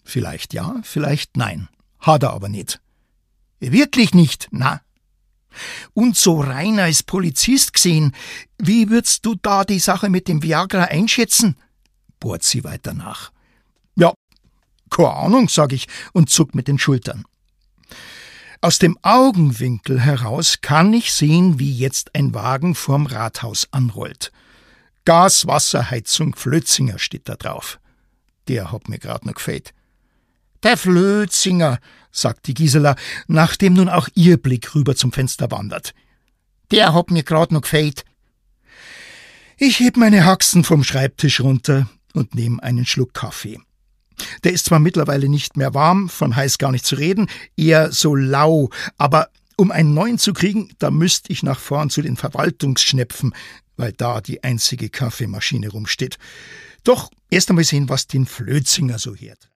Vielleicht ja, vielleicht nein. Hat er aber nicht. Wirklich nicht, na. Und so rein als Polizist gesehen, wie würdest du da die Sache mit dem Viagra einschätzen? Bohrt sie weiter nach. Ja, keine Ahnung, sag ich und zuck mit den Schultern. Aus dem Augenwinkel heraus kann ich sehen, wie jetzt ein Wagen vorm Rathaus anrollt. Gas-Wasserheizung Flötzinger steht da drauf. Der hat mir grad noch gefällt. Der Flötzinger, sagt die Gisela, nachdem nun auch ihr Blick rüber zum Fenster wandert. Der hat mir grad noch gefällt. Ich heb meine Haxen vom Schreibtisch runter und nehme einen Schluck Kaffee. Der ist zwar mittlerweile nicht mehr warm, von heiß gar nicht zu reden, eher so lau, aber um einen neuen zu kriegen, da müsste ich nach vorn zu den Verwaltungsschnepfen, weil da die einzige Kaffeemaschine rumsteht. Doch erst einmal sehen, was den Flötzinger so hört.